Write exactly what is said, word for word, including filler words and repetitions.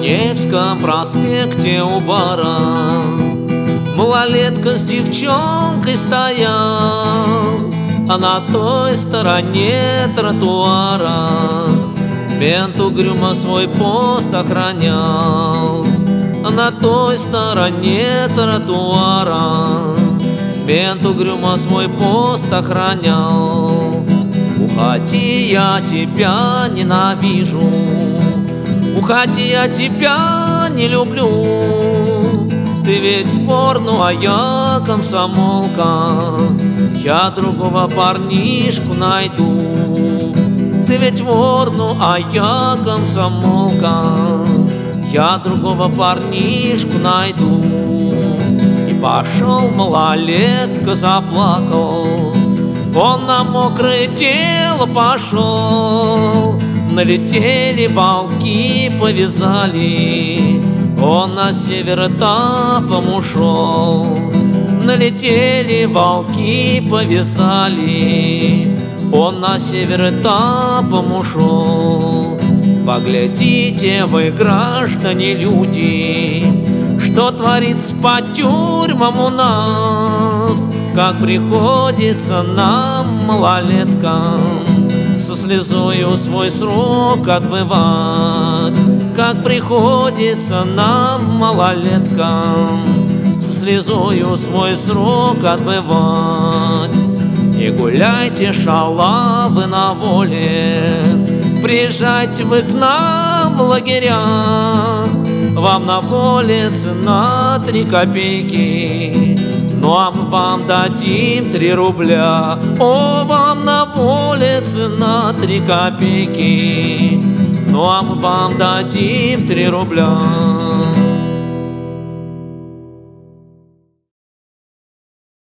Невском проспекте у бара малолетка с девчонкой стоял, а на той стороне тротуара мент угрюмо свой пост охранял. А на той стороне тротуара мент угрюмо свой пост охранял. Уходи, я тебя ненавижу, уходи, я тебя не люблю. Ты ведь вор, ну а я комсомолка, я другого парнишку найду. Ты ведь вор, ну а я комсомолка, я другого парнишку найду. И пошел малолетка, заплакал, он на мокрое тело пошел. Налетели волки, повязали, он на север этапом ушел. Налетели волки, повязали, он на север этапом ушел. Поглядите вы, граждане, люди, что творится по тюрьмам у нас, как приходится нам, малолеткам, со слезою свой срок отбывать. Как приходится нам, малолеткам, со слезою свой срок отбывать. Не гуляйте, шалавы, на воле, приезжайте вы к нам в лагеря. Вам на воле цена три копейки, ну а мы вам дадим три рубля. О, вам на воле цена три копейки, ну а мы вам дадим три рубля.